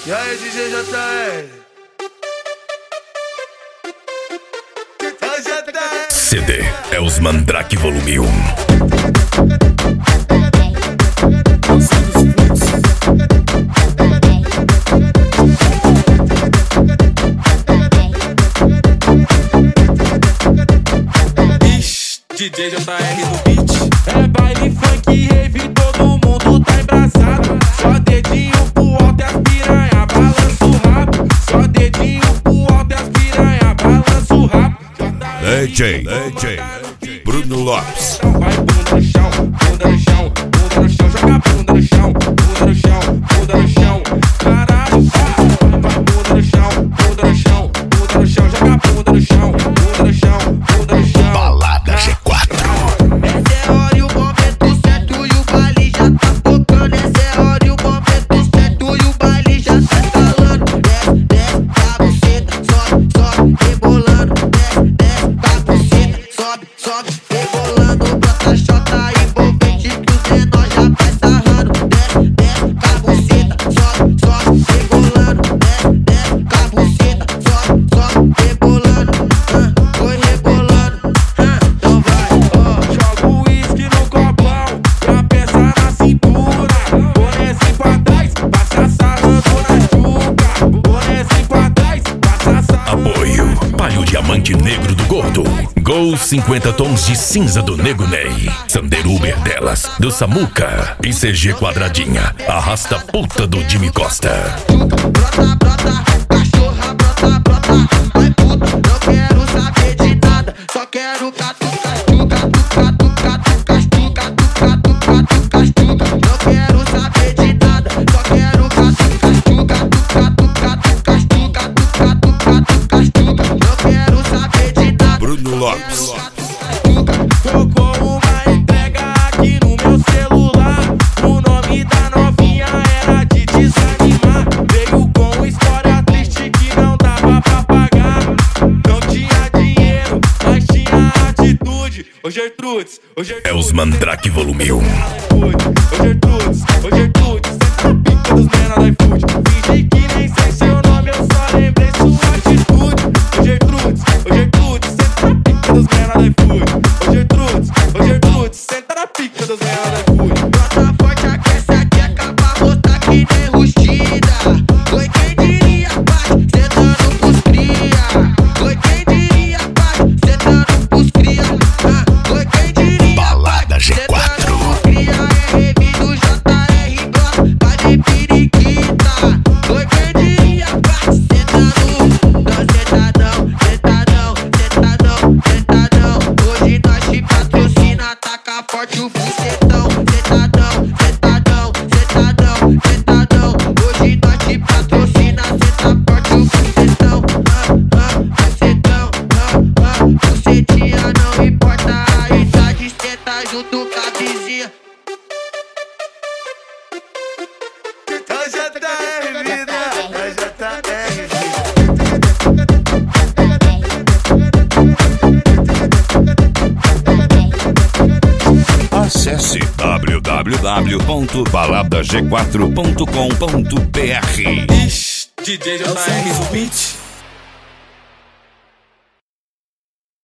E aí, DJ JR? CD é os Mandrake Volume 1. DJ JR no beat. É baile, funk, rave, todo mundo tá embraçado. Só dedinho pro alto e as piranha balança o rabo. Só dedinho pro alto e as piranha balança o rabo. DJ Bruno Lopes. Vai bunda no chão, bunda no chão, bunda no chão. Joga bunda no chão, bunda no chão, bunda no chão. Caralho, vai bunda no chão, bunda no chão, bunda no chão. Joga bunda no chão, bunda no chão, bunda no chão. Balada G4. Essa é a hora e o momento certo e o baile já tá tocando. Essa é a hora e o momento certo e o baile já tá escalando. Desce, desce, pra buceta, sobe, sobe, rebolando. Desce, desce, pra buceta, sobe, sobe, rebolando. Bota xota envolvente que os menor já vai sarrando. Desce, desce, pra buceta, sobe, sobe, rebolando. Desce, desce, pra buceta, sobe, sobe, rebolando. Foi rebolando, então vai, ó. Joga o uísque no copão, pra pensar na cintura. Bonezinho pra trás, passa sarrando na chuca. Bonezinho pra trás, passa sarrando. Apoio Palio Diamante Negro do Gordo. Gol 50 tons de cinza do Nego Ney. Sandeiro Uber delas, do Samuca. E CG Quadradinha, arrasta puta do Jimmy Costa. Brota, brota, cachorra, brota, brota. Vai puta, não quero saber de nada. Só quero catuca, tuca, tuca, tuca, tuca, tuca, tuca, tuca, tuca, tuca. Não quero saber de nada. Só quero catuca, tuca, tuca, tuca, tuca, tuca, tuca, tuca, tuca, tuca. Não quero saber de nada. Bruno Lopes. Tocou uma entrega aqui no meu celular. O nome da novinha era de desanimar. Veio com história triste que não dava pra pagar. Não tinha dinheiro, mas tinha atitude. Ô Gertrudes, ô Gertrudes. É os Mandrake Volume 1. Ô Gertrudes, ô Gertrudes. Senta na pica dos mena da iFood. Fingi que nem sei seu nome, eu só lembrei sua atitude. Ô Gertrudes, senta na pica dos mena da iFood. Ô Gertrudes, senta na pica dos mena da iFood. Brota forte, aquece aqui, acaba botar que nem rustida. Foi quem diria, bate, sentando pros cria. Foi quem diria, bate, sentando pros cria. Foi quem diria, Balada bate, G4. sentando pros cria. É rave do JR, gosta, vai de periquita. Foi quem diria, bate, sentando. Não, sentadão, sentadão, sentadão, sentadão. Hoje nós te patrocina, taca forte o bucetão. Sentadão, sentadão, sentadão, sentadão. Hoje nós te patrocina, senta forte o bucetão. Bucetão, bucetinha, não importa a idade, senta junto com a vizinha. É JR, vida. É JR, Acesse www.baladag4.com.br. DJ JR no beat.